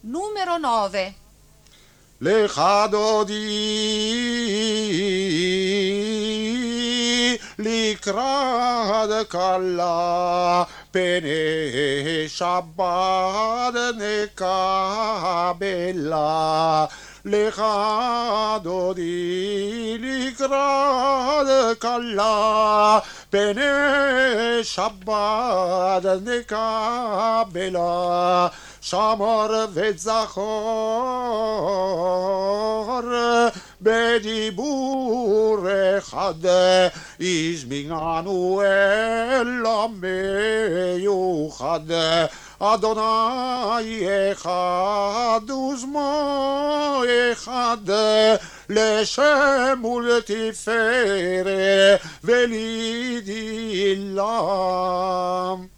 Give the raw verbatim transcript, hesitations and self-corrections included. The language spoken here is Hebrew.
Numero nove. לך דודי לקראת כלה פני שבת נקבלה לך דודי לקראת כלה פני שבת נקבלה שמור וזכור בדיבור אחד הזמיננו אל המיוחד אדוני אחד ושמו אחד לשם ולתפארת ולעילם.